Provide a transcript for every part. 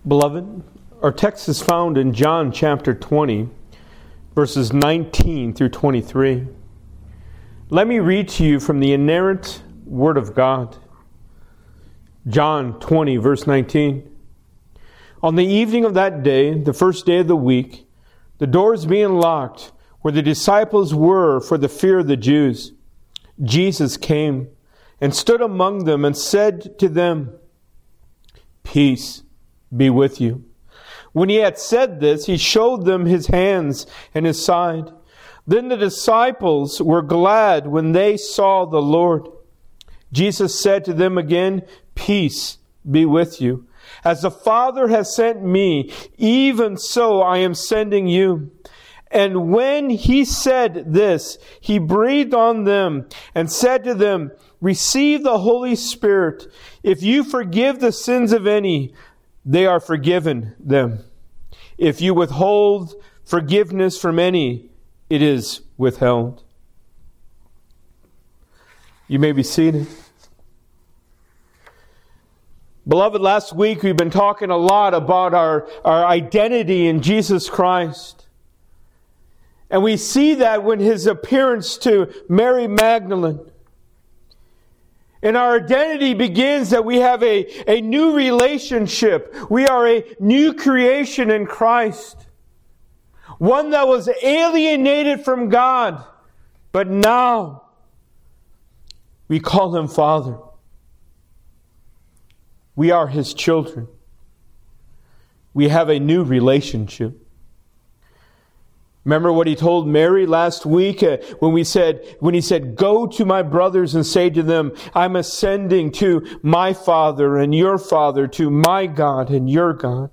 Beloved, our text is found in John chapter 20, verses 19 through 23. Let me read to you from the inerrant Word of God. John 20, verse 19. On the evening of that day, the first day of the week, the doors being locked where the disciples were for the fear of the Jews, Jesus came and stood among them and said to them, "Peace be with you." When he had said this, he showed them his hands and his side. Then the disciples were glad when they saw the Lord. Jesus said to them again, "Peace be with you. As the Father has sent me, even so I am sending you." And when he said this, he breathed on them and said to them, "Receive the Holy Spirit. If you forgive the sins of any, they are forgiven them. If you withhold forgiveness from any, it is withheld." You may be seated. Beloved, last week we've been talking a lot about our identity in Jesus Christ. And we see that when his appearance to Mary Magdalene. And our identity begins that we have a new relationship. We are a new creation in Christ. One that was alienated from God. But now we call him Father. We are his children. We have a new relationship. Remember what he told Mary last week when he said, "Go to my brothers and say to them, I'm ascending to my Father and your Father, to my God and your God."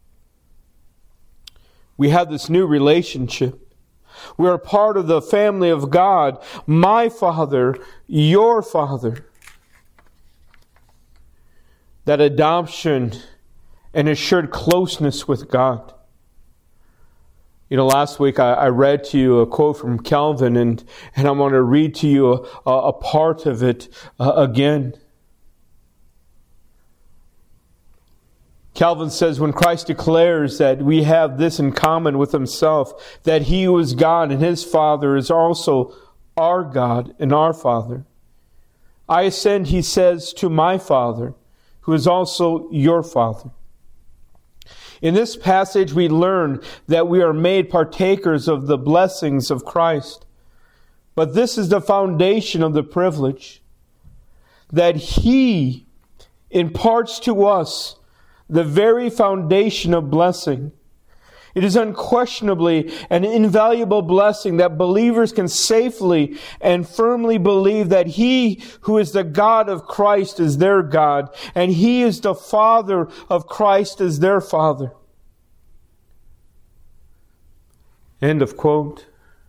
We have this new relationship. We are part of the family of God, my Father, your Father. That adoption and assured closeness with God. Last week I read to you a quote from Calvin, and I'm going to read to you a part of it again. Calvin says, when Christ declares that we have this in common with himself, that he who is God and his Father is also our God and our Father. I ascend, he says, to my Father, who is also your Father. In this passage, we learn that we are made partakers of the blessings of Christ. But this is the foundation of the privilege, that he imparts to us the very foundation of blessing. It is unquestionably an invaluable blessing that believers can safely and firmly believe that he who is the God of Christ is their God, and he is the Father of Christ is their Father. End of quote.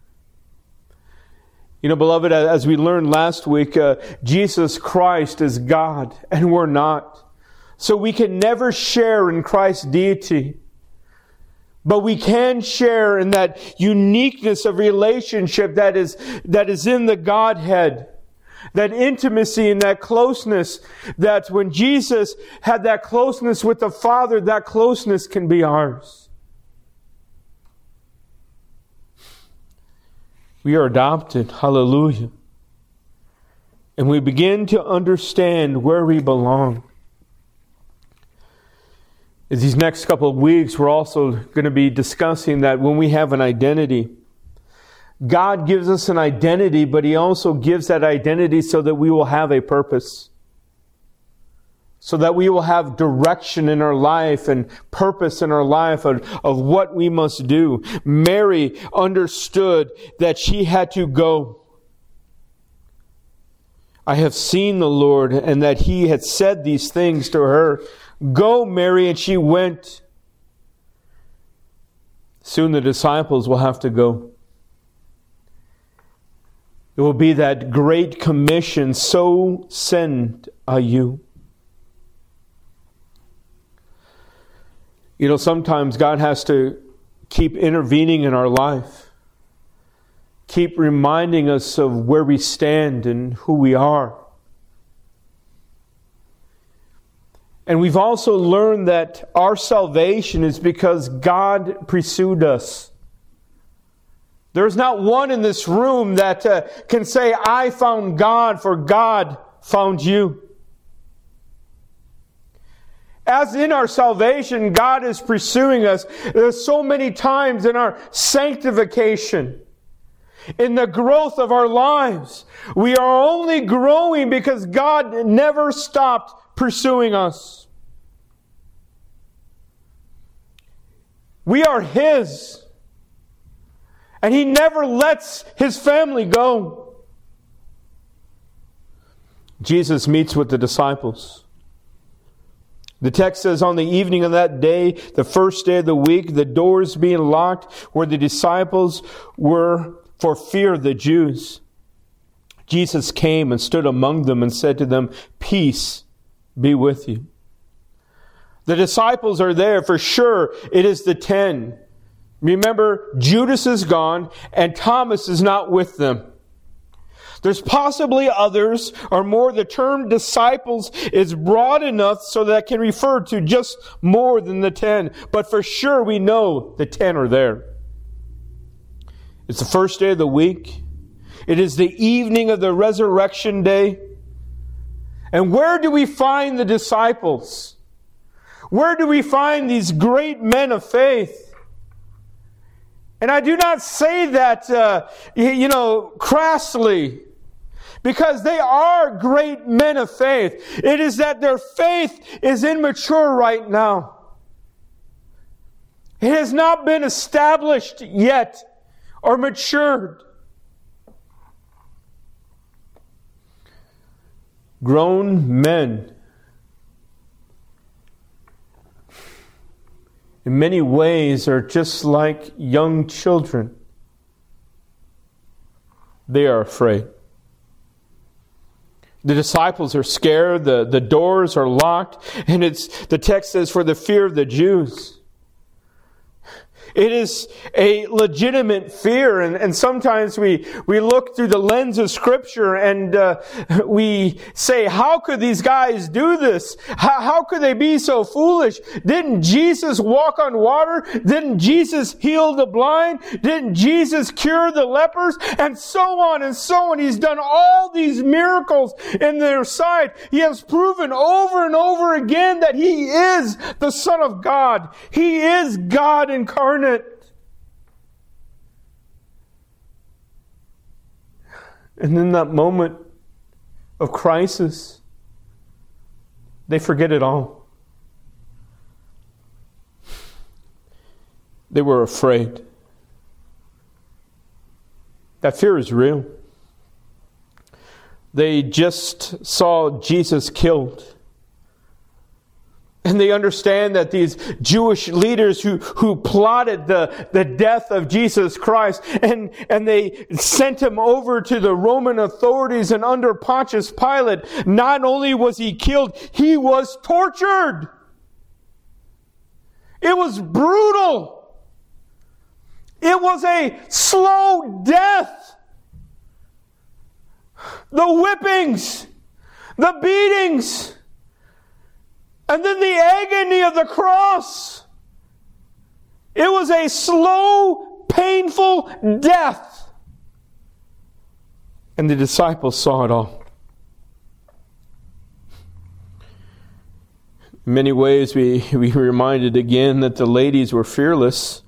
Beloved, as we learned last week, Jesus Christ is God and we're not. So we can never share in Christ's deity. But we can share in that uniqueness of relationship that is in the Godhead. That intimacy and that closeness, that when Jesus had that closeness with the Father, that closeness can be ours. We are adopted. Hallelujah. And we begin to understand where we belong. These next couple of weeks, we're also going to be discussing that when we have an identity, God gives us an identity, but he also gives that identity so that we will have a purpose. So that we will have direction in our life and purpose in our life of what we must do. Mary understood that she had to go. I have seen the Lord, and that he had said these things to her. "Go, Mary," and she went. Soon the disciples will have to go. It will be that great commission, "So send I you." Sometimes God has to keep intervening in our life. Keep reminding us of where we stand and who we are. And we've also learned that our salvation is because God pursued us. There's not one in this room that can say, I found God, for God found you. As in our salvation, God is pursuing us. There's so many times in our sanctification, in the growth of our lives, we are only growing because God never stopped pursuing us. We are His. And He never lets His family go. Jesus meets with the disciples. The text says, on the evening of that day, the first day of the week, the doors being locked where the disciples were for fear of the Jews, Jesus came and stood among them and said to them, peace be with you. The disciples are there for sure. It is the 10. Remember, Judas is gone and Thomas is not with them. There's possibly others, or more, the term disciples is broad enough so that it can refer to just more than the 10. But for sure we know the 10 are there. It's the first day of the week. It is the evening of the resurrection day. And where do we find the disciples? Where do we find these great men of faith? And I do not say that, crassly, because they are great men of faith. It is that their faith is immature right now. It has not been established yet or matured. Grown men, in many ways, are just like young children. They are afraid. The disciples are scared. The doors are locked. And the text says, for the fear of the Jews. It is a legitimate fear, and sometimes we look through the lens of Scripture and we say, how could these guys do this? How could they be so foolish? Didn't Jesus walk on water? Didn't Jesus heal the blind? Didn't Jesus cure the lepers? And so on and so on. He's done all these miracles in their sight. He has proven over and over again that He is the Son of God. He is God incarnate. And in that moment of crisis, they forget it all. They were afraid. That fear is real. They just saw Jesus killed. And they understand that these Jewish leaders who plotted the death of Jesus Christ and they sent Him over to the Roman authorities, and under Pontius Pilate, not only was He killed, He was tortured. It was brutal. It was a slow death. The whippings, the beatings, and then the agony of the cross. It was a slow, painful death. And the disciples saw it all. In many ways, we reminded again that the ladies were fearless.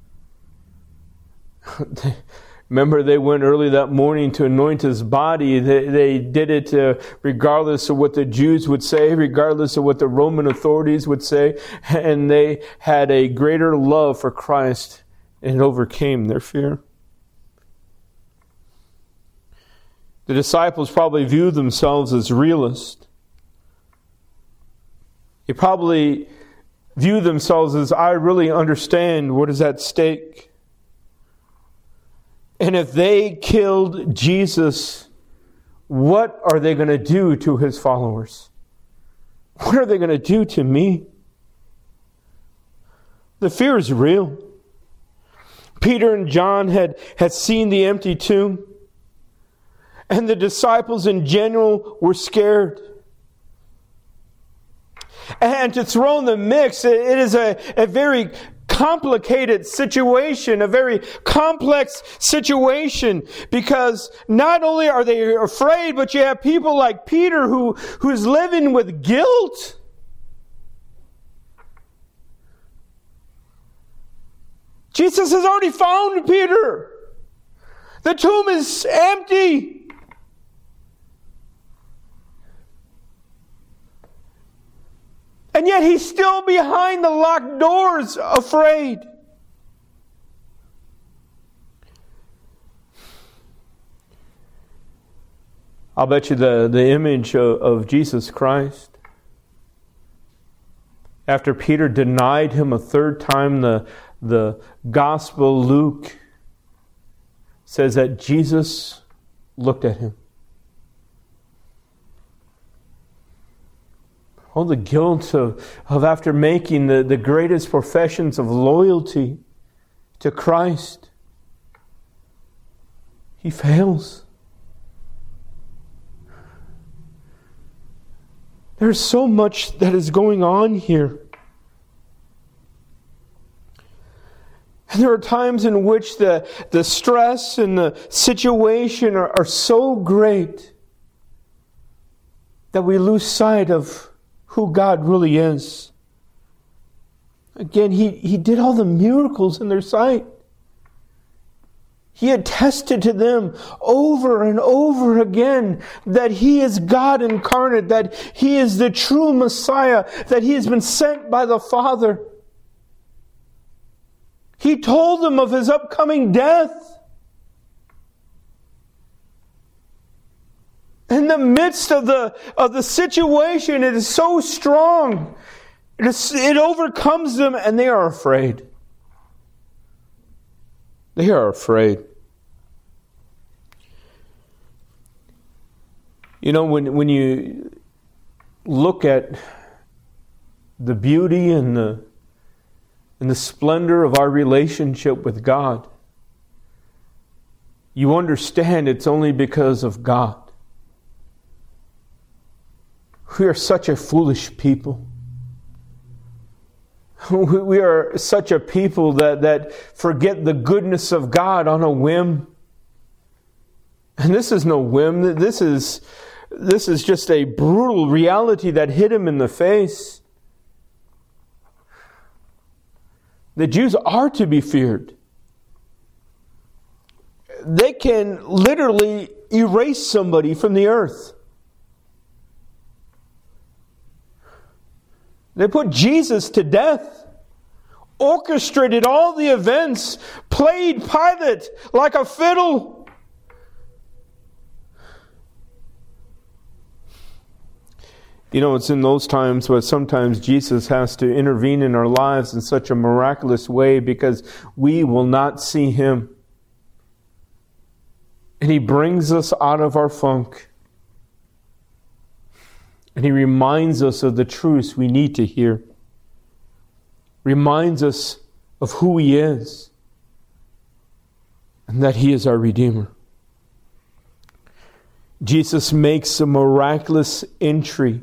Remember, they went early that morning to anoint His body. They did it regardless of what the Jews would say, regardless of what the Roman authorities would say. And they had a greater love for Christ, and it overcame their fear. The disciples probably viewed themselves as realists. They probably viewed themselves as, I really understand what is at stake. And if they killed Jesus, what are they going to do to His followers? What are they going to do to me? The fear is real. Peter and John had seen the empty tomb. And the disciples in general were scared. And to throw in the mix, it is a very complicated situation, a very complex situation, because not only are they afraid, but you have people like Peter who's living with guilt. Jesus has already found Peter. The tomb is empty. And yet he's still behind the locked doors, afraid. I'll bet you the image of Jesus Christ. After Peter denied him a third time, the Gospel Luke says that Jesus looked at him. Oh, the guilt of after making the greatest professions of loyalty to Christ, he fails. There's so much that is going on here. And there are times in which the stress and the situation are so great that we lose sight of who God really is. Again, He did all the miracles in their sight. He attested to them over and over again that He is God incarnate, that He is the true Messiah, that He has been sent by the Father. He told them of His upcoming death. In the midst of the situation, it is so strong. It overcomes them, and they are afraid. They are afraid. You know, when you look at the beauty and the splendor of our relationship with God, you understand it's only because of God. We are such a foolish people. We are such a people that forget the goodness of God on a whim. And this is no whim. This is just a brutal reality that hit him in the face. The Jews are to be feared. They can literally erase somebody from the earth. They put Jesus to death, orchestrated all the events, played Pilate like a fiddle. You know, it's in those times where sometimes Jesus has to intervene in our lives in such a miraculous way because we will not see Him. And He brings us out of our funk. And He reminds us of the truths we need to hear. Reminds us of who He is. And that He is our Redeemer. Jesus makes a miraculous entry.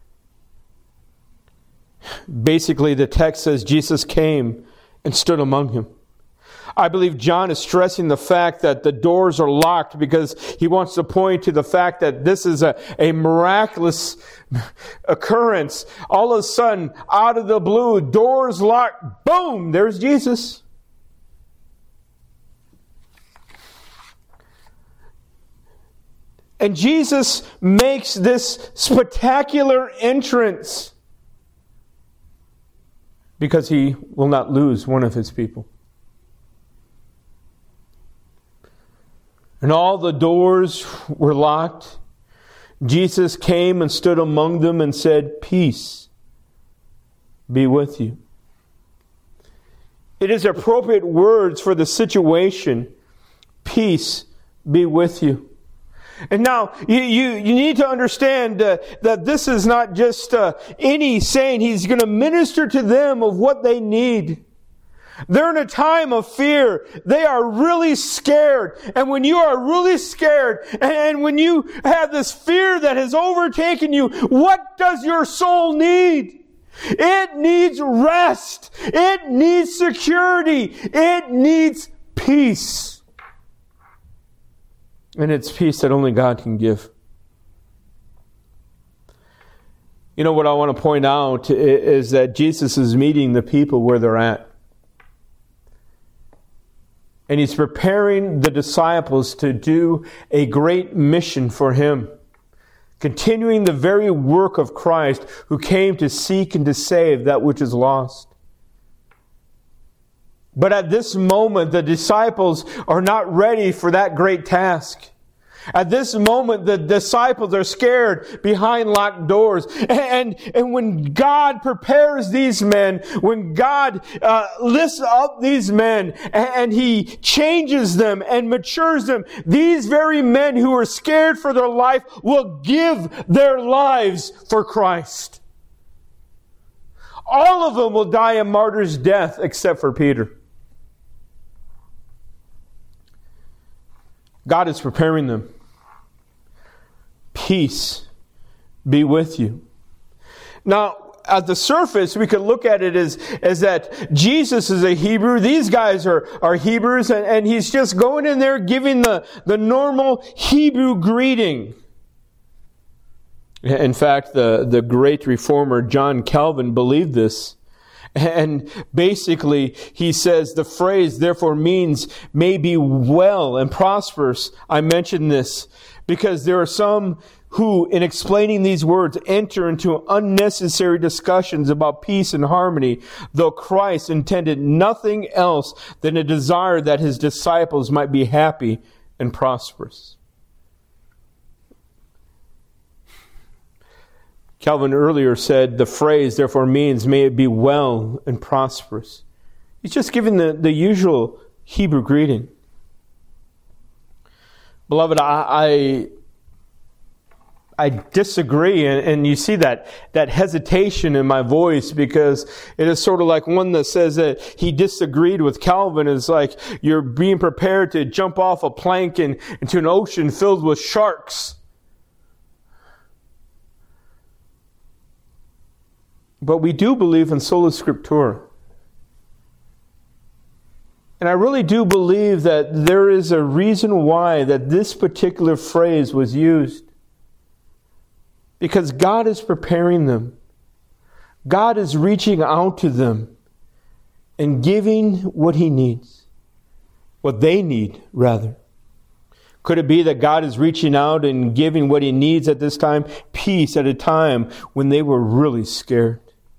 Basically, the text says Jesus came and stood among him. I believe John is stressing the fact that the doors are locked because he wants to point to the fact that this is a miraculous occurrence. All of a sudden, out of the blue, doors locked, boom, there's Jesus. And Jesus makes this spectacular entrance because He will not lose one of His people. And all the doors were locked. Jesus came and stood among them and said, "Peace be with you." It is appropriate words for the situation. Peace be with you. And now, you need to understand that this is not just any saying. He's going to minister to them of what they need. They're in a time of fear. They are really scared. And when you are really scared, and when you have this fear that has overtaken you, what does your soul need? It needs rest. It needs security. It needs peace. And it's peace that only God can give. You know what I want to point out is that Jesus is meeting the people where they're at. And He's preparing the disciples to do a great mission for Him, continuing the very work of Christ, who came to seek and to save that which is lost. But at this moment, the disciples are not ready for that great task. At this moment, the disciples are scared behind locked doors. And when God prepares these men, when God lifts up these men, and He changes them and matures them, these very men who are scared for their life will give their lives for Christ. All of them will die a martyr's death except for Peter. God is preparing them. Peace be with you. Now, at the surface, we could look at it as that Jesus is a Hebrew. These guys are Hebrews, and He's just going in there giving the normal Hebrew greeting. In fact, the great reformer John Calvin believed this. And basically, he says the phrase therefore means may be well and prosperous. I mention this because there are some who, in explaining these words, enter into unnecessary discussions about peace and harmony, though Christ intended nothing else than a desire that His disciples might be happy and prosperous. Calvin earlier said the phrase therefore means may it be well and prosperous. He's just giving the usual Hebrew greeting. Beloved, I disagree, and you see that hesitation in my voice, because it is sort of like one that says that he disagreed with Calvin. It's like you're being prepared to jump off a plank into an ocean filled with sharks. But we do believe in sola scriptura. And I really do believe that there is a reason why that this particular phrase was used. Because God is preparing them. God is reaching out to them and giving what He needs. What they need, rather. Could it be that God is reaching out and giving what He needs at this time? Peace at a time when they were really scared.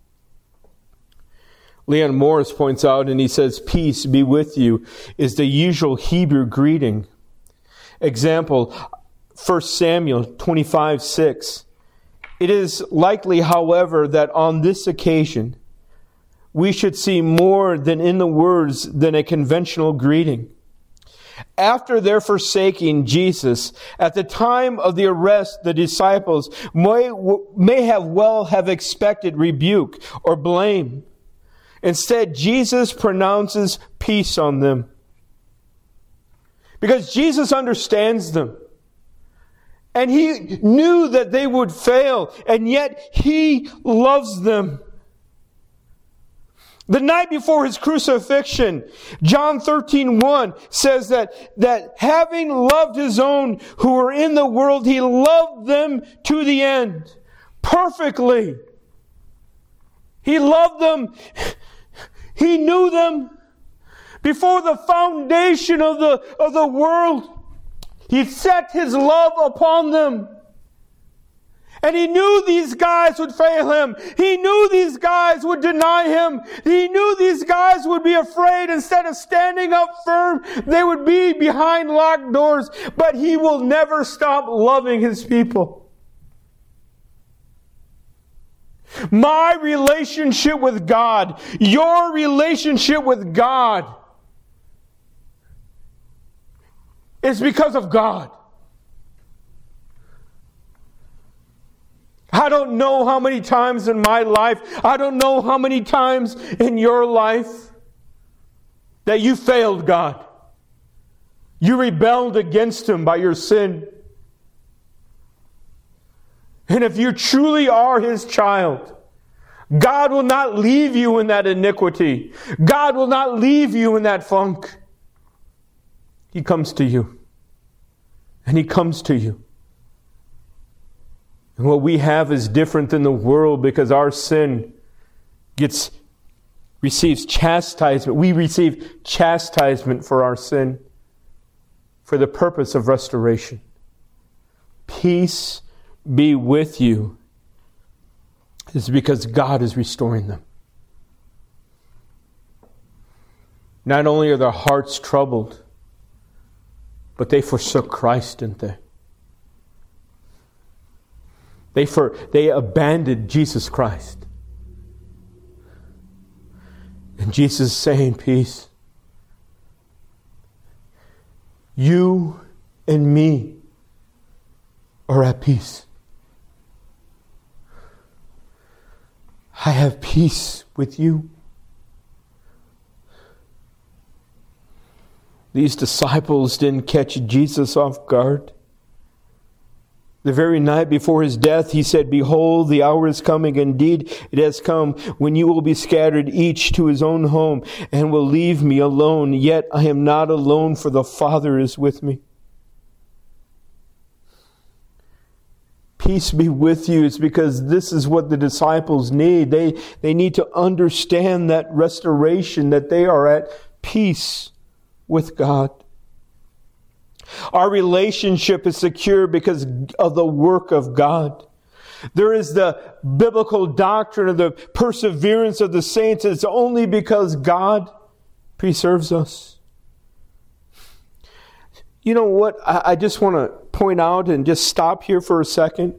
Leon Morris points out, and he says, peace be with you is the usual Hebrew greeting. Example, 1 Samuel 25:6. It is likely, however, that on this occasion, we should see more than in the words than a conventional greeting. After their forsaking Jesus, at the time of the arrest, the disciples may have expected rebuke or blame. Instead, Jesus pronounces peace on them. Because Jesus understands them. And He knew that they would fail, and yet He loves them. The night before His crucifixion, John 13:1 says that having loved His own who were in the world, He loved them to the end, perfectly. He loved them. He knew them before the foundation of the world. He set His love upon them. And He knew these guys would fail Him. He knew these guys would deny Him. He knew these guys would be afraid. Instead of standing up firm, they would be behind locked doors. But He will never stop loving His people. My relationship with God, your relationship with God, is because of God. I don't know how many times in my life, I don't know how many times in your life that you failed God. You rebelled against Him by your sin. And if you truly are His child, God will not leave you in that iniquity. God will not leave you in that funk. He comes to you. And He comes to you. And what we have is different than the world because our sin receives chastisement. We receive chastisement for our sin for the purpose of restoration. Peace be with you is because God is restoring them. Not only are their hearts troubled, but they forsook Christ, didn't they? They abandoned Jesus Christ. And Jesus is saying, peace. You and me are at peace. I have peace with you. These disciples didn't catch Jesus off guard. The very night before His death, He said, behold, the hour is coming. Indeed, it has come when you will be scattered each to his own home and will leave me alone. Yet I am not alone, for the Father is with me. Peace be with you. It's because this is what the disciples need. They need to understand that restoration, that they are at peace with God. Our relationship is secure because of the work of God. There is the biblical doctrine of the perseverance of the saints. It's only because God preserves us. You know what? I just want to point out and just stop here for a second.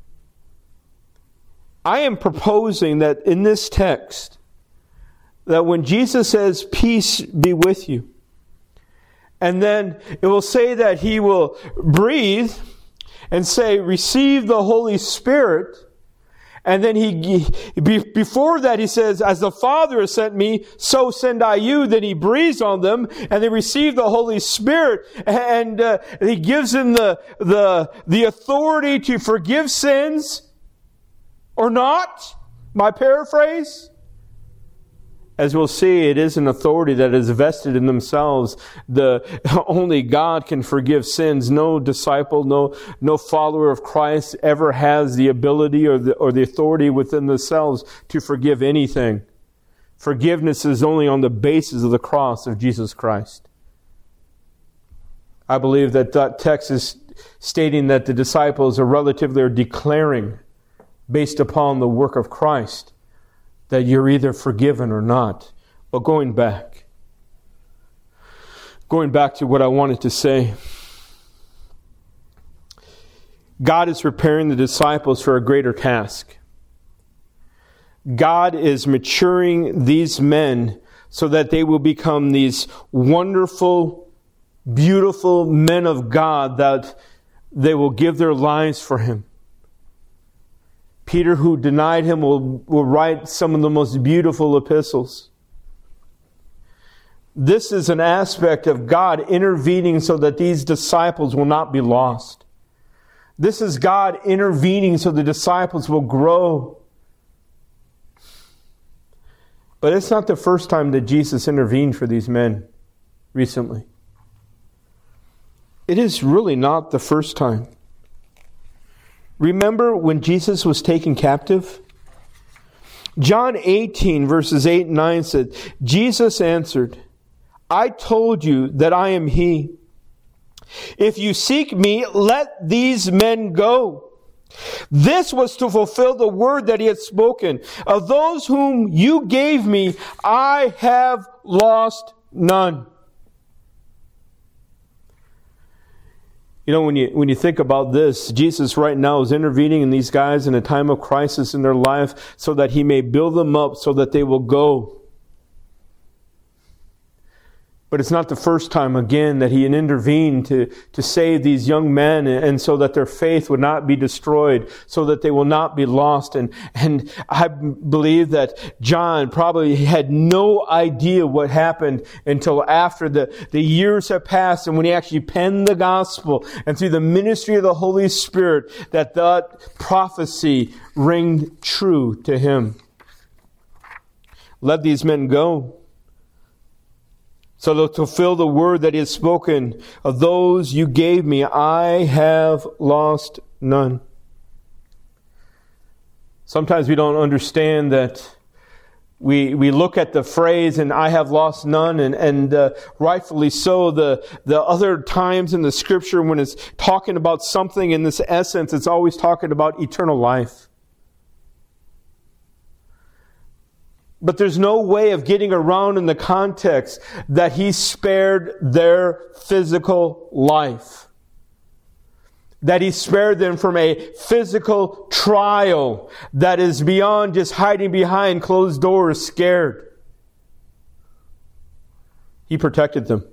I am proposing that in this text, that when Jesus says, peace be with you, and then it will say that He will breathe and say, receive the Holy Spirit. And then before that He says, as the Father has sent me, so send I you. Then He breathes on them and they receive the Holy Spirit. And He gives them the authority to forgive sins or not. My paraphrase. As we'll see, it is an authority that is vested in themselves. Only God can forgive sins. No disciple, no follower of Christ ever has the ability or the authority within themselves to forgive anything. Forgiveness is only on the basis of the cross of Jesus Christ. I believe that text is stating that the disciples are declaring, based upon the work of Christ, that you're either forgiven or not. But going back to what I wanted to say, God is preparing the disciples for a greater task. God is maturing these men so that they will become these wonderful, beautiful men of God, that they will give their lives for Him. Peter, who denied Him, will write some of the most beautiful epistles. This is an aspect of God intervening so that these disciples will not be lost. This is God intervening so the disciples will grow. But it's not the first time that Jesus intervened for these men recently. It is really not the first time. Remember when Jesus was taken captive? John 18 verses 8 and 9 said, Jesus answered, I told you that I am He. If you seek me, let these men go. This was to fulfill the word that He had spoken. Of those whom you gave me, I have lost none. You know, when you think about this, Jesus right now is intervening in these guys in a time of crisis in their life so that He may build them up so that they will go. But it's not the first time, again, that He intervened to save these young men and so that their faith would not be destroyed, so that they will not be lost. And I believe that John probably had no idea what happened until after the years have passed and when he actually penned the gospel and through the ministry of the Holy Spirit that prophecy rang true to him. Let these men go, so that to fulfill the word that is spoken, of those you gave me, I have lost none. Sometimes we don't understand that we look at the phrase, and I have lost none, and rightfully so. The other times in the Scripture when it's talking about something in this essence, it's always talking about eternal life. But there's no way of getting around in the context that He spared their physical life. That He spared them from a physical trial that is beyond just hiding behind closed doors scared. He protected them.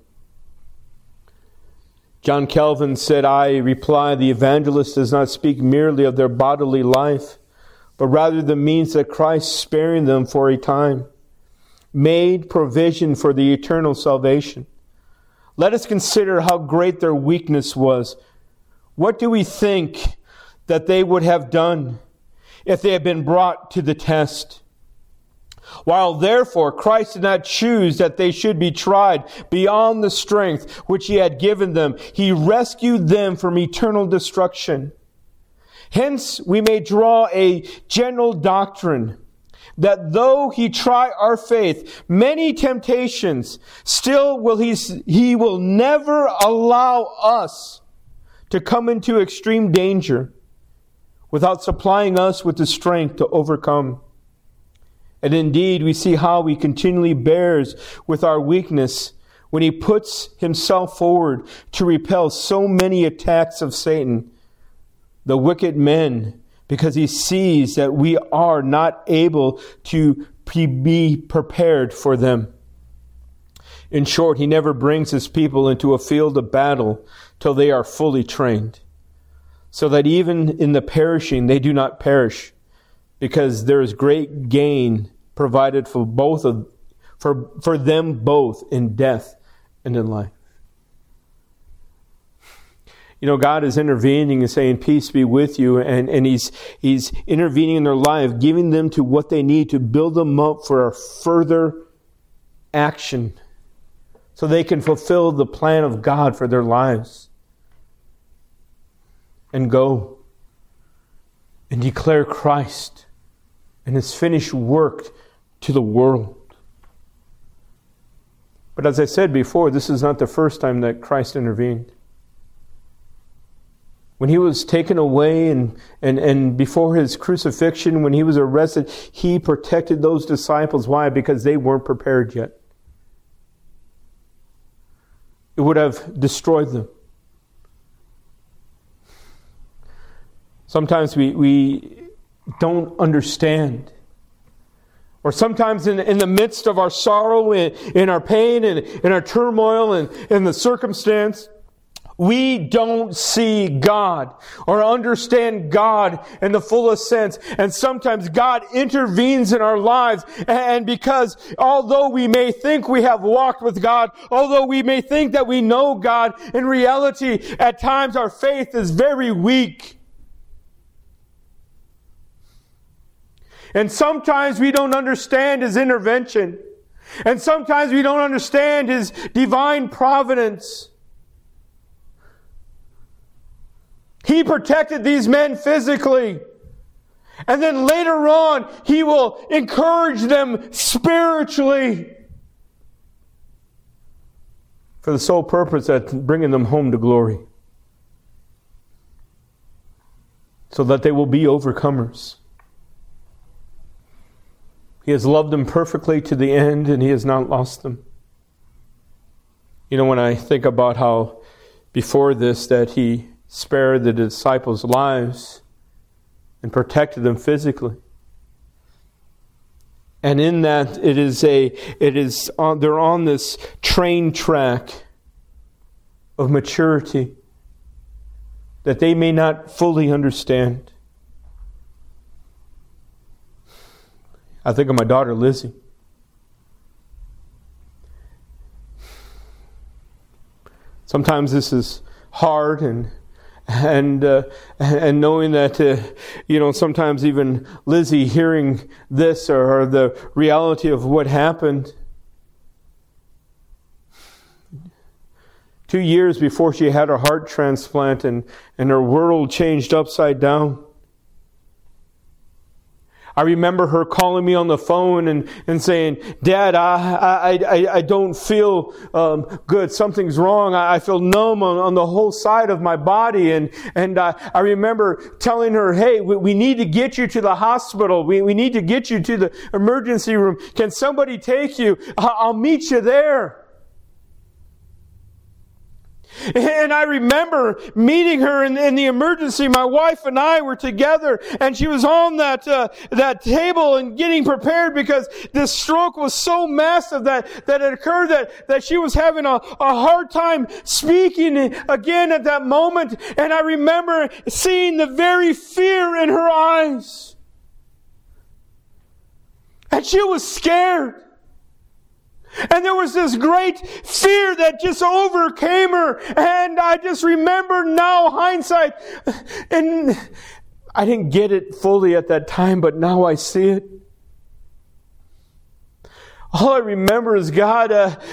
John Calvin said, I reply, the evangelist does not speak merely of their bodily life, but rather the means that Christ, sparing them for a time, made provision for the eternal salvation. Let us consider how great their weakness was. What do we think that they would have done if they had been brought to the test? While therefore Christ did not choose that they should be tried beyond the strength which He had given them, He rescued them from eternal destruction. Hence we may draw a general doctrine that though He try our faith, many temptations, still He will never allow us to come into extreme danger without supplying us with the strength to overcome. And indeed, we see how He continually bears with our weakness when He puts Himself forward to repel so many attacks of Satan, the wicked men, because He sees that we are not able to be prepared for them. In short, He never brings His people into a field of battle till they are fully trained, so that even in the perishing they do not perish, because there is great gain provided for them both in death and in life. You know, God is intervening and saying, peace be with you, and He's intervening in their life, giving them to what they need to build them up for a further action, so they can fulfill the plan of God for their lives. And go and declare Christ and His finished work to the world. But as I said before, this is not the first time that Christ intervened. When He was taken away and before His crucifixion, when He was arrested, He protected those disciples. Why? Because they weren't prepared yet. It would have destroyed them. Sometimes we don't understand. Or sometimes in the midst of our sorrow, in our pain, and in our turmoil, and in the circumstance, we don't see God or understand God in the fullest sense. And sometimes God intervenes in our lives. And because although we may think we have walked with God, although we may think that we know God, in reality, at times our faith is very weak. And sometimes we don't understand His intervention. And sometimes we don't understand His divine providence. He protected these men physically. And then later on, He will encourage them spiritually, for the sole purpose of bringing them home to glory, so that they will be overcomers. He has loved them perfectly to the end, and He has not lost them. You know, when I think about how before this that He spared the disciples' lives and protected them physically, and in that they're on this train track of maturity that they may not fully understand. I think of my daughter, Lizzie. Sometimes this is hard, and and knowing that, sometimes even Lizzie hearing this or the reality of what happened. 2 years before she had her heart transplant and her world changed upside down. I remember her calling me on the phone and saying, "Dad, I don't feel good. Something's wrong. I feel numb on the whole side of my body." And I remember telling her, "Hey, we need to get you to the hospital. We need to get you to the emergency room. Can somebody take you? I'll meet you there." And I remember meeting her in the emergency. My wife and I were together, and she was on that table and getting prepared because this stroke was so massive that it occurred that she was having a hard time speaking again at that moment. And I remember seeing the very fear in her eyes. And she was scared. And there was this great fear that just overcame her. And I just remember now, hindsight, and I didn't get it fully at that time, but now I see it. All I remember is, God,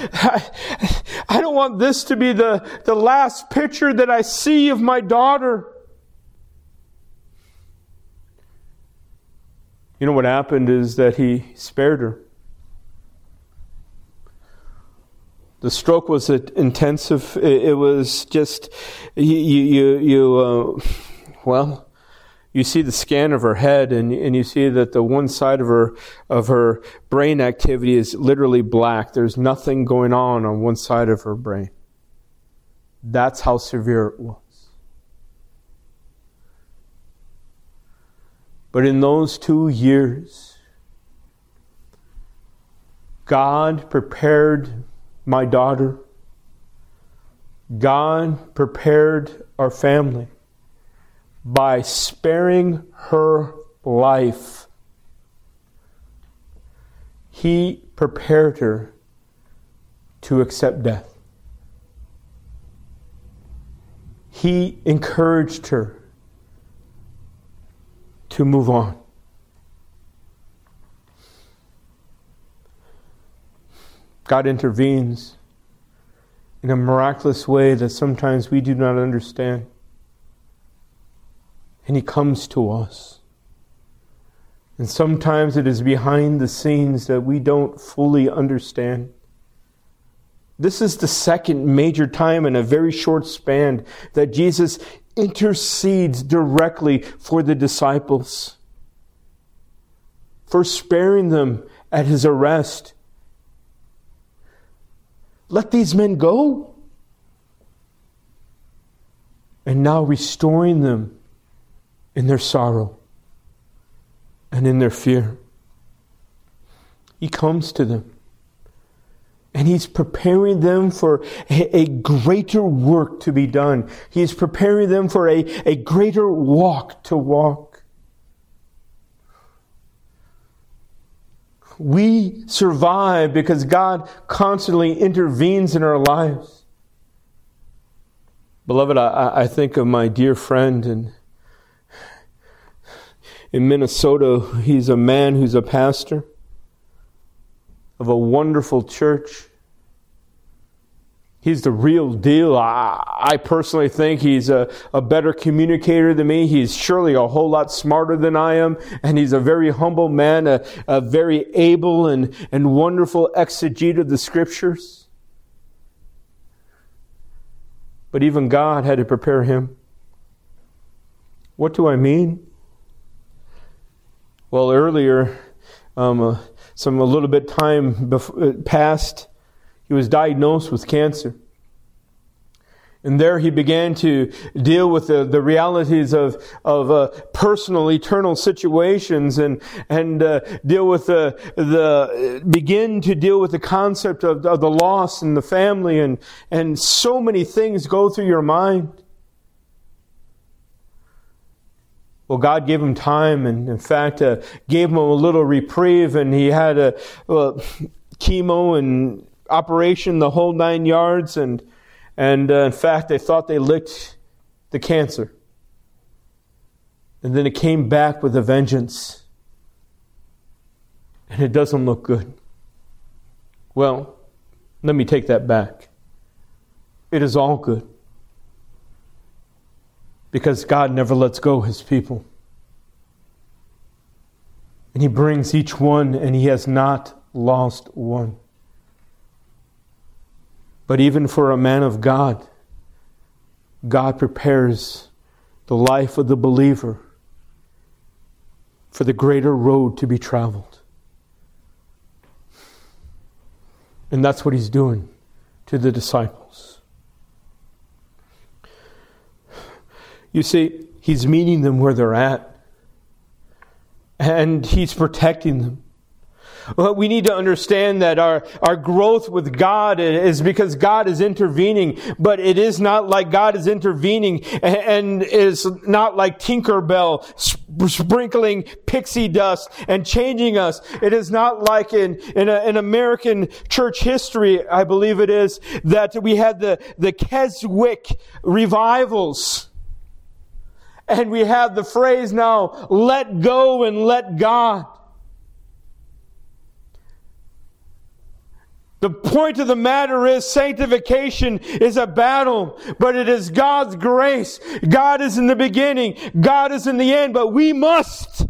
I don't want this to be the last picture that I see of my daughter. You know what happened is that He spared her. The stroke was intensive. It was just, you see the scan of her head and you see that the one side of her brain activity is literally black. There's nothing going on one side of her brain. That's how severe it was. But in those 2 years, God prepared my daughter. God prepared our family by sparing her life. He prepared her to accept death. He encouraged her to move on. God intervenes in a miraculous way that sometimes we do not understand. And He comes to us. And sometimes it is behind the scenes that we don't fully understand. This is the second major time in a very short span that Jesus intercedes directly for the disciples. For sparing them at His arrest. Let these men go. And now restoring them in their sorrow and in their fear. He comes to them. And He's preparing them for a greater work to be done. He's preparing them for a greater walk to walk. We survive because God constantly intervenes in our lives. Beloved, I think of my dear friend in Minnesota. He's a man who's a pastor of a wonderful church. He's the real deal. I personally think he's a better communicator than me. He's surely a whole lot smarter than I am. And he's a very humble man, a very able and wonderful exegete of the Scriptures. But even God had to prepare him. What do I mean? Well, earlier, a little bit time passed, he was diagnosed with cancer. And there he began to deal with the realities of personal, eternal situations and deal with begin to deal with the concept of the loss in the family and so many things go through your mind. Well, God gave him time and in fact gave him a little reprieve, and he had chemo and operation, the whole 9 yards, and in fact they thought they licked the cancer. And then it came back with a vengeance. And it doesn't look good. Well, let me take that back. It is all good. Because God never lets go His people. And He brings each one, and He has not lost one. But even for a man of God, God prepares the life of the believer for the greater road to be traveled. And that's what He's doing to the disciples. You see, He's meeting them where they're at. And He's protecting them. Well, we need to understand that our growth with God is because God is intervening, but it is not like God is intervening and is not like Tinkerbell sprinkling pixie dust and changing us. It is not like in American church history, I believe it is, that we had the Keswick revivals. And we have the phrase now, let go and let God. The point of the matter is sanctification is a battle, but it is God's grace. God is in the beginning. God is in the end, but we must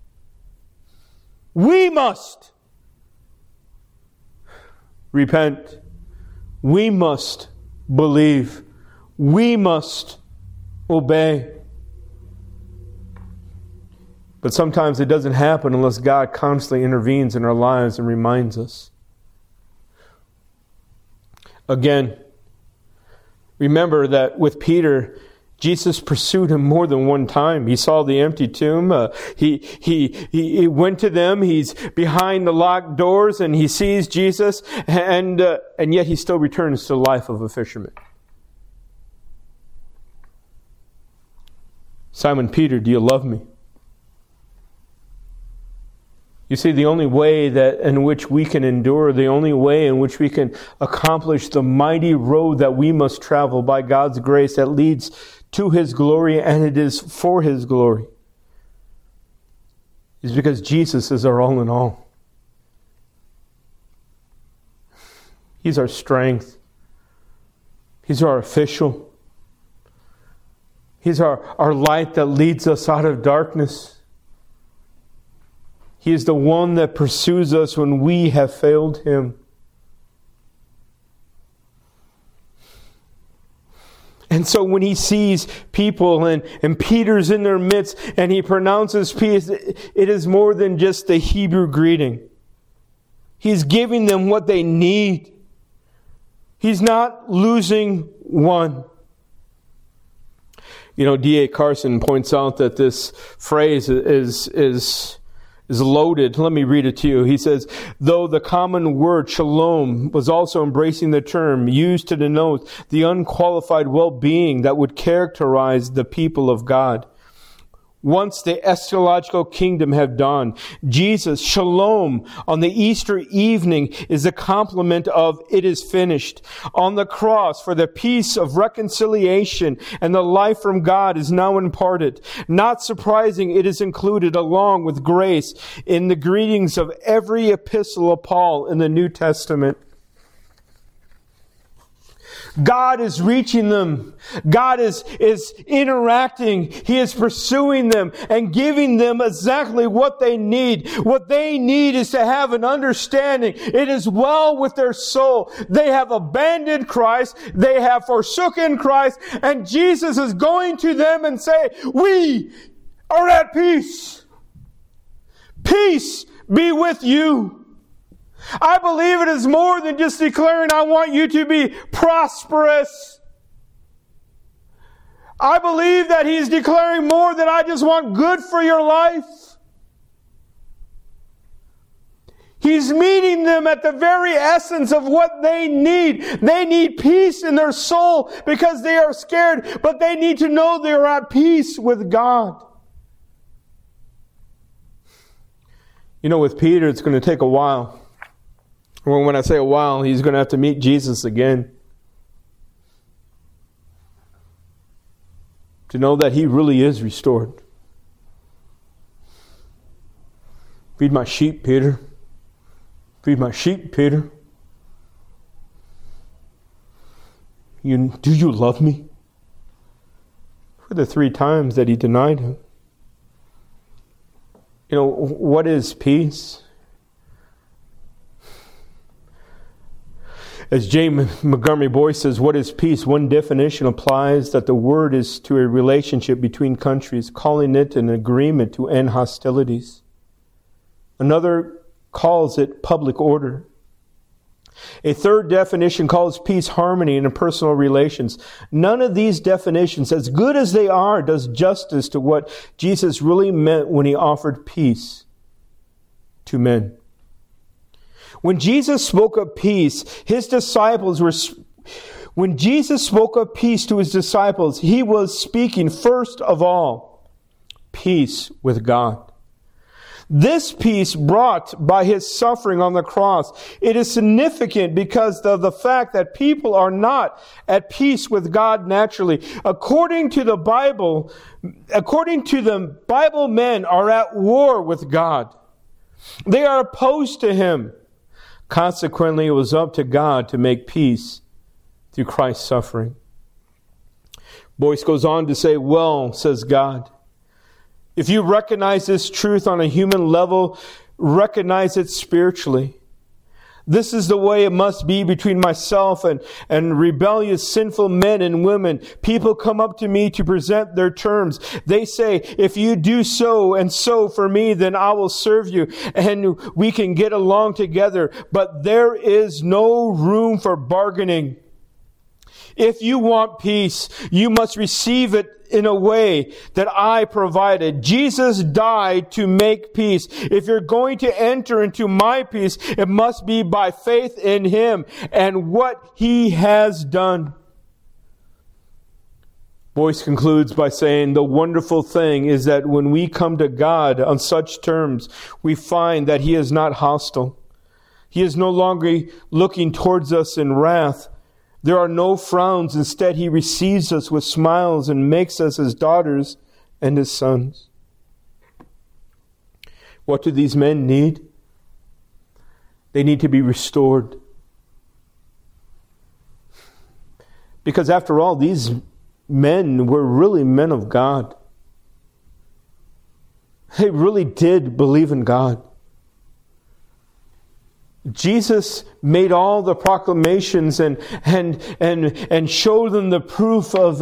repent. We must believe. We must obey. But sometimes it doesn't happen unless God constantly intervenes in our lives and reminds us. Again, remember that with Peter, Jesus pursued him more than one time. He saw the empty tomb. He went to them. He's behind the locked doors and he sees Jesus, and yet he still returns to the life of a fisherman. Simon Peter, do you love me? You see, the only way in which we can endure, the only way in which we can accomplish the mighty road that we must travel by God's grace that leads to His glory, and it is for His glory, is because Jesus is our all in all. He's our strength. He's our official. He's our light that leads us out of darkness. He is the one that pursues us when we have failed Him. And so when He sees people and Peter's in their midst and He pronounces peace, it is more than just the Hebrew greeting. He's giving them what they need. He's not losing one. You know, D.A. Carson points out that this phrase is loaded. Let me read it to you. He says, though the common word shalom was also embracing the term used to denote the unqualified well-being that would characterize the people of God. Once the eschatological kingdom had dawned, Jesus, shalom, on the Easter evening is a complement of it is finished. On the cross, for the peace of reconciliation and the life from God is now imparted. Not surprising, it is included along with grace in the greetings of every epistle of Paul in the New Testament. God is reaching them. God is interacting. He is pursuing them and giving them exactly what they need. What they need is to have an understanding. It is well with their soul. They have abandoned Christ. They have forsaken Christ. And Jesus is going to them and say, we are at peace. Peace be with you. I believe it is more than just declaring, I want you to be prosperous. I believe that He's declaring more than I just want good for your life. He's meeting them at the very essence of what they need. They need peace in their soul because they are scared, but they need to know they are at peace with God. You know, with Peter, it's going to take a while. Well, when I say a while, he's going to have to meet Jesus again. to know that He really is restored. Feed my sheep, Peter. Feed my sheep, Peter. Do you love me? For the 3 times that he denied Him. What is peace? As J. Montgomery Boyce says, what is peace? One definition applies that the word is to a relationship between countries, calling it an agreement to end hostilities. Another calls it public order. A third definition calls peace harmony in personal relations. None of these definitions, as good as they are, does justice to what Jesus really meant when He offered peace to men. When Jesus spoke of peace, when Jesus spoke of peace to His disciples, He was speaking first of all, peace with God. This peace brought by His suffering on the cross, it is significant because of the fact that people are not at peace with God naturally. According to the Bible, men are at war with God. They are opposed to Him. Consequently, it was up to God to make peace through Christ's suffering. Boyce goes on to say, well, says God, if you recognize this truth on a human level, recognize it spiritually. This is the way it must be between myself and rebellious, sinful men and women. People come up to me to present their terms. They say, if you do so and so for me, then I will serve you and we can get along together. But there is no room for bargaining. If you want peace, you must receive it in a way that I provided. Jesus died to make peace. If you're going to enter into my peace, it must be by faith in Him and what He has done. Boyce concludes by saying, the wonderful thing is that when we come to God on such terms, we find that He is not hostile. He is no longer looking towards us in wrath. There are no frowns. Instead, He receives us with smiles and makes us His daughters and His sons. What do these men need? They need to be restored. Because after all, these men were really men of God. They really did believe in God. Jesus made all the proclamations and showed them the proof of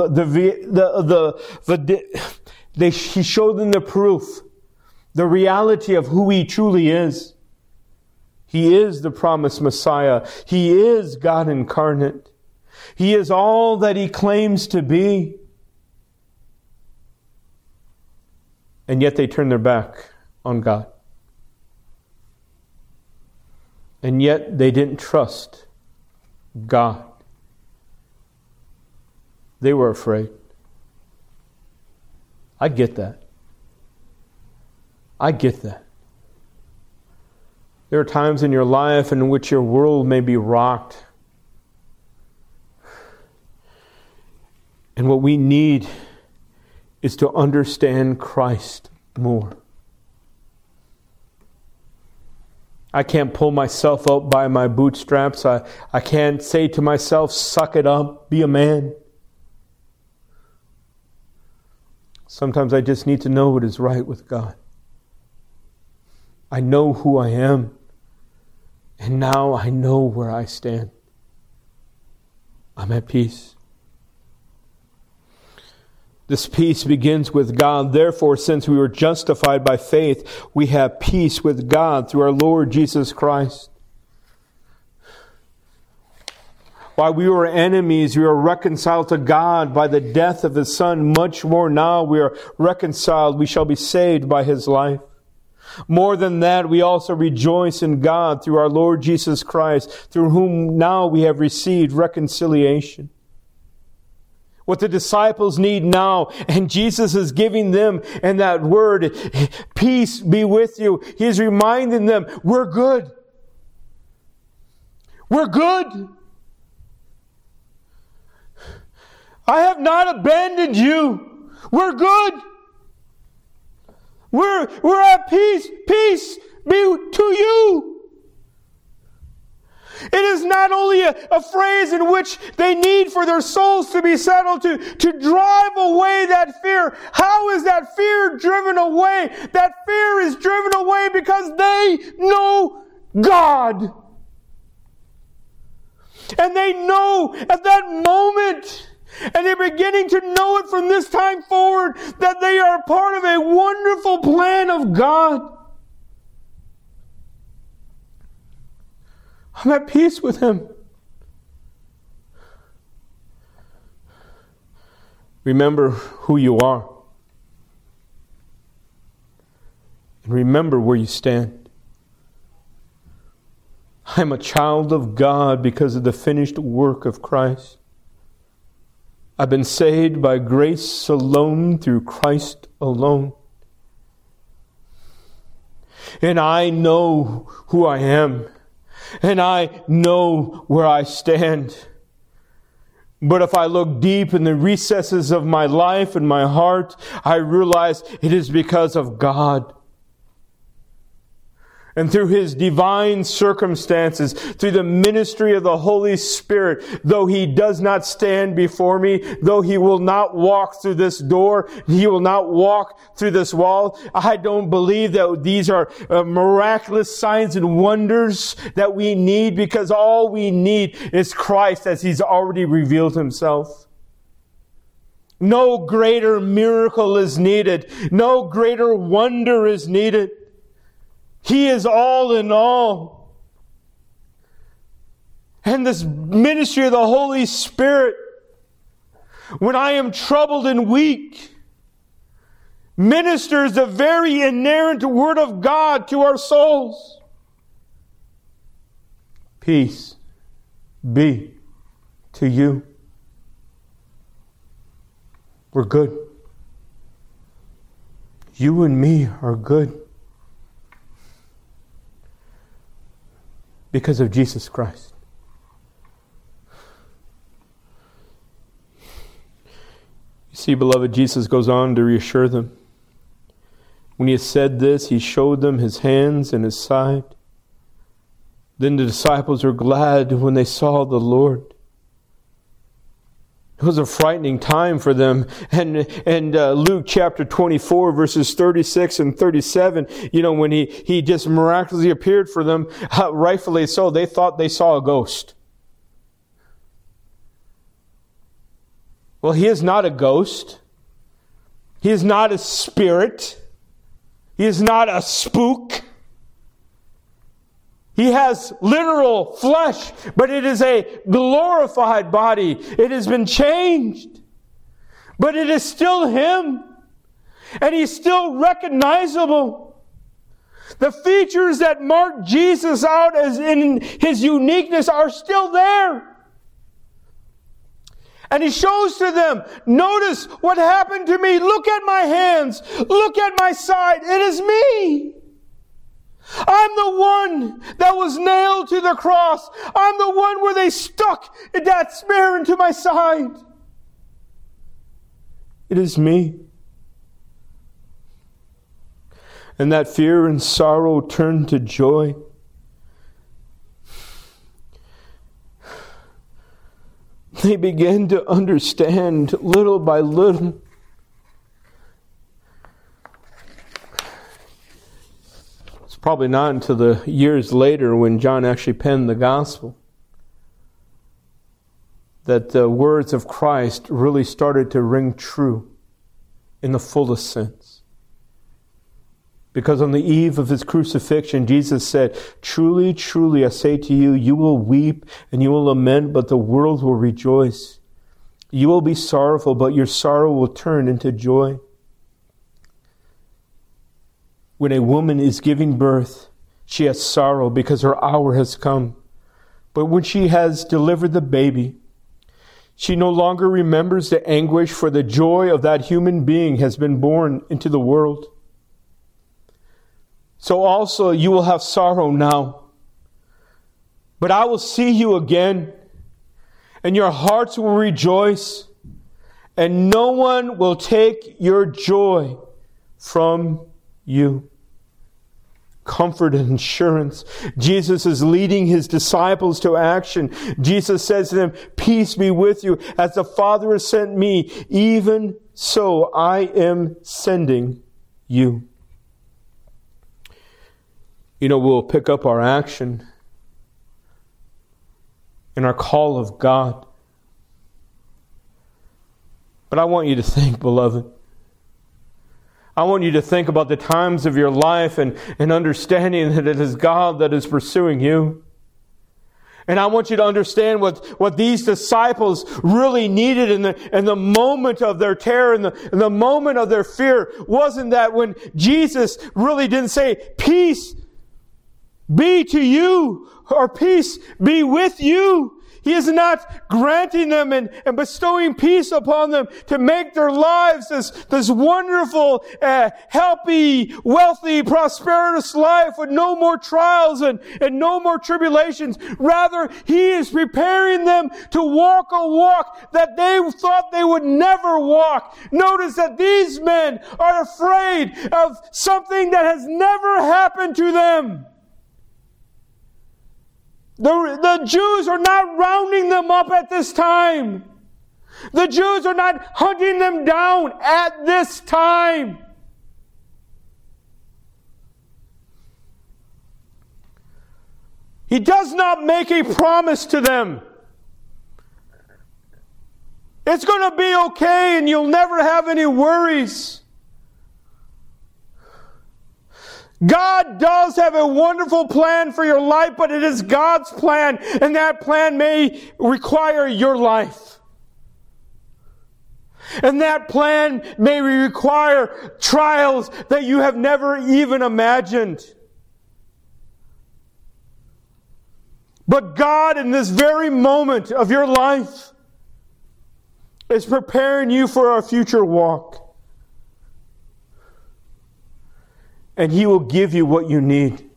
He showed them the proof, the reality of who He truly is. He is the promised Messiah. He is God incarnate. He is all that He claims to be. And yet they turn their back on God. And yet they didn't trust God. They were afraid. I get that. I get that. There are times in your life in which your world may be rocked. And what we need is to understand Christ more. I can't pull myself up by my bootstraps. I can't say to myself, suck it up, be a man. Sometimes I just need to know what is right with God. I know who I am. And now I know where I stand. I'm at peace. This peace begins with God. Therefore, since we were justified by faith, we have peace with God through our Lord Jesus Christ. While we were enemies, we were reconciled to God by the death of His Son. Much more now we are reconciled. We shall be saved by His life. More than that, we also rejoice in God through our Lord Jesus Christ, through whom now we have received reconciliation. What the disciples need now, and Jesus is giving them in that word, peace be with you. He's reminding them, we're good. We're good. I have not abandoned you. We're good. We're at peace. Peace be to you. It is not only a phrase in which they need for their souls to be settled, to drive away that fear. How is that fear driven away? That fear is driven away because they know God. And they know at that moment, and they're beginning to know it from this time forward, that they are part of a wonderful plan of God. I'm at peace with Him. Remember who you are. And remember where you stand. I'm a child of God because of the finished work of Christ. I've been saved by grace alone through Christ alone. And I know who I am. And I know where I stand. But if I look deep in the recesses of my life and my heart, I realize it is because of God. And through His divine circumstances, through the ministry of the Holy Spirit, though He does not stand before me, though He will not walk through this door, He will not walk through this wall, I don't believe that these are miraculous signs and wonders that we need, because all we need is Christ as He's already revealed Himself. No greater miracle is needed. No greater wonder is needed. He is all in all. And this ministry of the Holy Spirit, when I am troubled and weak, ministers the very inerrant Word of God to our souls. Peace be to you. We're good. You and me are good. Because of Jesus Christ. You see, beloved, Jesus goes on to reassure them. When He has said this, He showed them His hands and His side. Then the disciples were glad when they saw the Lord. It was a frightening time for them. And Luke chapter 24, verses 36 and 37, when he just miraculously appeared for them, rightfully so, they thought they saw a ghost. Well, He is not a ghost. He is not a spirit. He is not a spook. He has literal flesh, but it is a glorified body. It has been changed. But it is still Him. And He's still recognizable. The features that mark Jesus out as in His uniqueness are still there. And He shows to them, notice what happened to me. Look at my hands. Look at my side. It is me. I'm the one that was nailed to the cross. I'm the one where they stuck that spear into my side. It is me. And that fear and sorrow turned to joy. They began to understand little by little. Probably not until the years later when John actually penned the gospel that the words of Christ really started to ring true in the fullest sense. Because on the eve of His crucifixion, Jesus said, "Truly, truly, I say to you, you will weep and you will lament, but the world will rejoice. You will be sorrowful, but your sorrow will turn into joy." When a woman is giving birth, she has sorrow because her hour has come. But when she has delivered the baby, she no longer remembers the anguish, for the joy of that human being has been born into the world. So also you will have sorrow now. But I will see you again, and your hearts will rejoice, and no one will take your joy from you. Comfort and assurance. Jesus is leading his disciples to action. Jesus says to them, peace be with you. As the Father has sent me, even so I am sending you. We'll pick up our action in our call of God. But I want you to think, beloved. I want you to think about the times of your life and understanding that it is God that is pursuing you. And I want you to understand what these disciples really needed in the moment of their terror, in the moment of their fear. Wasn't that when Jesus really didn't say, peace be to you, or peace be with you. He is not granting them and bestowing peace upon them to make their lives this wonderful, healthy, wealthy, prosperous life with no more trials and no more tribulations. Rather, He is preparing them to walk a walk that they thought they would never walk. Notice that these men are afraid of something that has never happened to them. The Jews are not rounding them up at this time. The Jews are not hunting them down at this time. He does not make a promise to them. It's going to be okay and you'll never have any worries. God does have a wonderful plan for your life, but it is God's plan, and that plan may require your life. And that plan may require trials that you have never even imagined. But God, in this very moment of your life, is preparing you for a future walk. And He will give you what you need.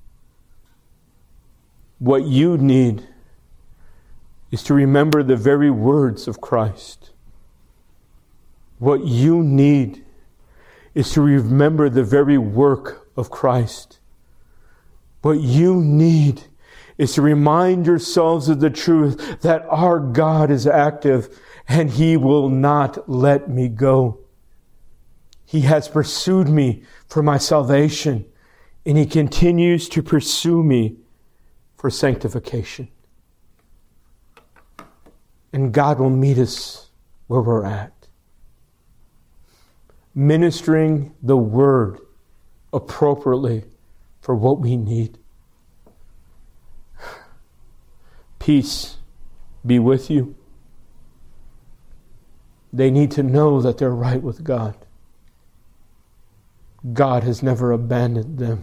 What you need is to remember the very words of Christ. What you need is to remember the very work of Christ. What you need is to remind yourselves of the truth that our God is active and He will not let me go. He has pursued me for my salvation, and He continues to pursue me for sanctification. And God will meet us where we're at. Ministering the Word appropriately for what we need. Peace be with you. They need to know that they're right with God. God has never abandoned them.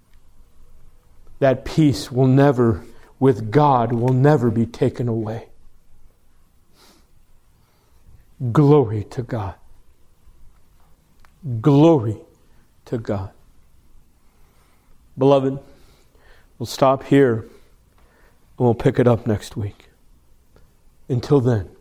That peace will never, with God, will never be taken away. Glory to God. Glory to God. Beloved, we'll stop here and we'll pick it up next week. Until then,